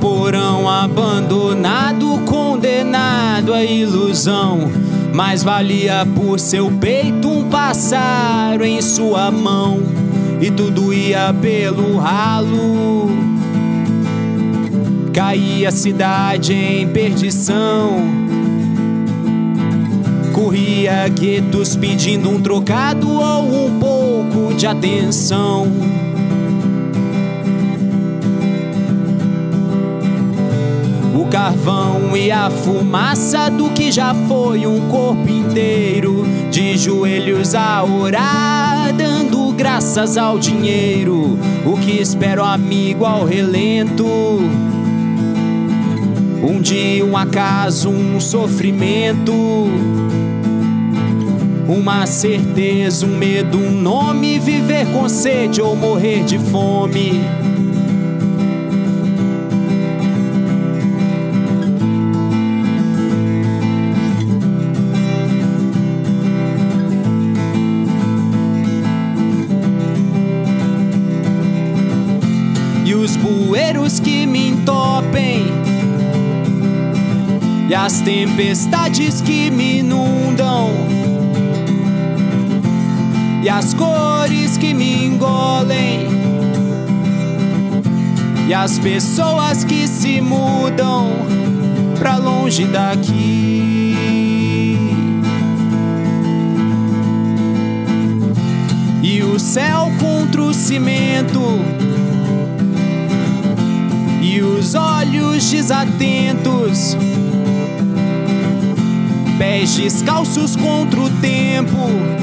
porão abandonado, condenado à ilusão. Mais valia por seu peito um pássaro em sua mão, e tudo ia pelo ralo. Caía a cidade em perdição, corria guetos pedindo um trocado ou um pouco de atenção. O carvão e a fumaça do que já foi um corpo inteiro, de joelhos a orar, dando graças ao dinheiro. O que espera o amigo ao relento? Um dia, um acaso, um sofrimento, uma certeza, um medo, um nome, viver com sede ou morrer de fome. E os bueiros que me entopem, e as tempestades que me inundam, e as cores que me engolem, e as pessoas que se mudam pra longe daqui. E o céu contra o cimento, e os olhos desatentos, pés descalços contra o tempo,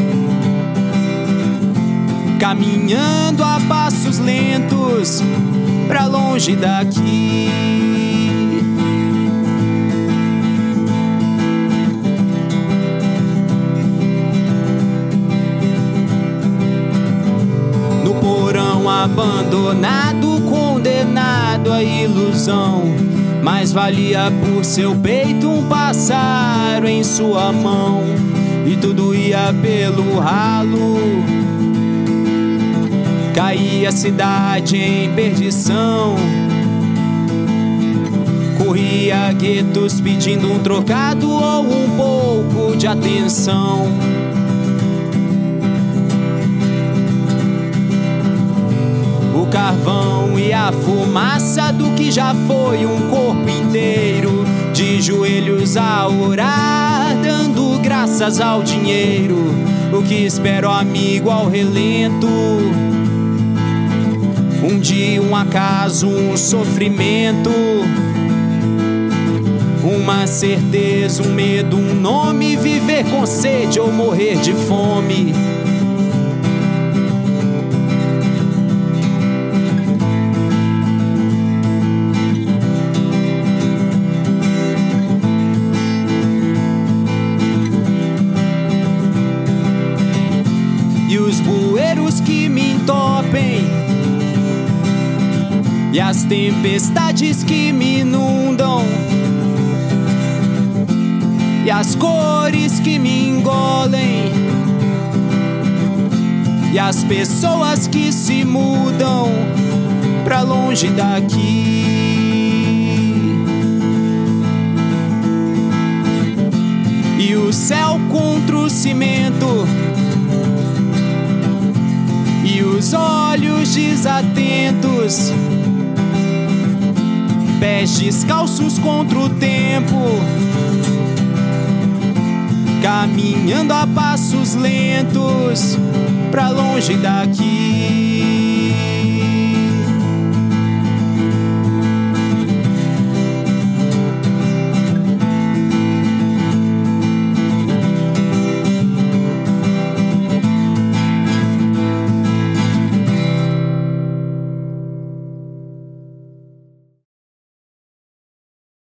caminhando a passos lentos pra longe daqui. No porão abandonado, condenado à ilusão, mais valia por seu peito um pássaro em sua mão, e tudo ia pelo ralo. Caía a cidade em perdição, corria guetos pedindo um trocado ou um pouco de atenção. O carvão e a fumaça do que já foi um corpo inteiro, de joelhos a orar, dando graças ao dinheiro. O que espera o amigo ao relento? Um dia, um acaso, um sofrimento, uma certeza, um medo, um nome, viver com sede ou morrer de fome. E os bueiros que me entopem, e as tempestades que me inundam, e as cores que me engolem, e as pessoas que se mudam pra longe daqui. E o céu contra o cimento, e os olhos desatentos, pés descalços contra o tempo, caminhando a passos lentos pra longe daqui.